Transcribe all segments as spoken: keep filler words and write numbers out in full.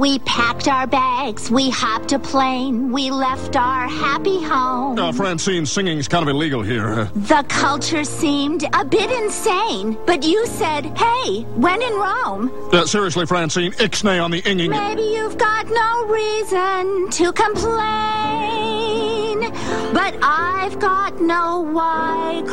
We packed our bags, we hopped a plane, we left our happy home. Uh, Francine, singing's kind of illegal here. The culture seemed a bit insane, but you said, hey, when in Rome. Uh, seriously, Francine, ixnay on the inging. Maybe you've got no reason to complain, but I've got no Y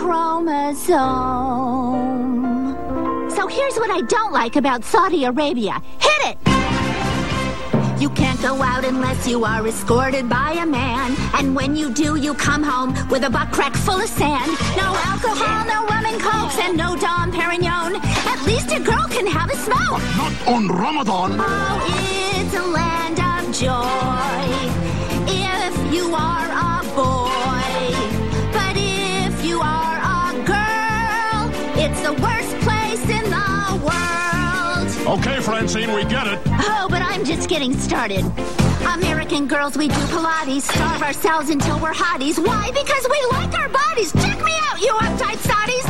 chromosome. So here's what I don't like about Saudi Arabia. Hit it! You can't go out unless you are escorted by a man. And when you do, you come home with a butt crack full of sand. No alcohol, no rum and cokes, and no Dom Perignon. At least a girl can have a smoke. Not on Ramadan. Oh, it's a land of joy if you are a boy. But if you are a girl, it's the worst place in the world. Okay, Francine, we get it. Oh, but I'm just getting started. American girls, we do Pilates, starve ourselves until we're hotties. Why? Because we like our bodies. Check me out, you uptight Saudis.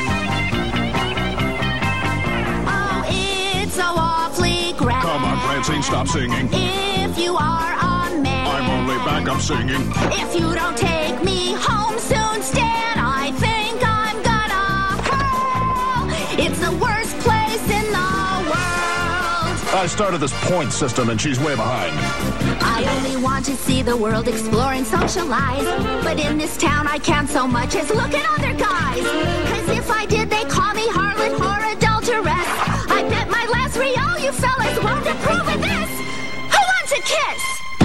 Oh, it's so awfully grand. Come on, Francine, stop singing. If you are a man. I'm only backup singing. If you don't take me home soon, Stan, I think I'm gonna hurl. It's the worst place in the world. I started this point system, and she's way behind. I only want to see the world, explore and socialize. But in this town, I can't so much as look at other guys. Cause if I did, they call me harlot or adulteress. I bet my last real you fellas won't approve of this. Who wants a kiss?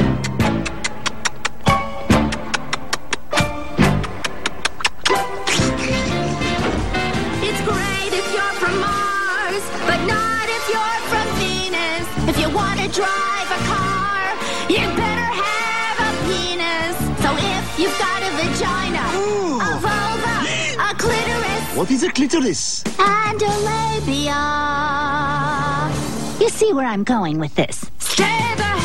It's great if you're from Mars, but not if you're from Venus. If you want to drive a car, you better have a penis. So if you've got a vagina, Ooh. a vulva, a clitoris, What is a clitoris? and a labia. You see where I'm going with this. Stay the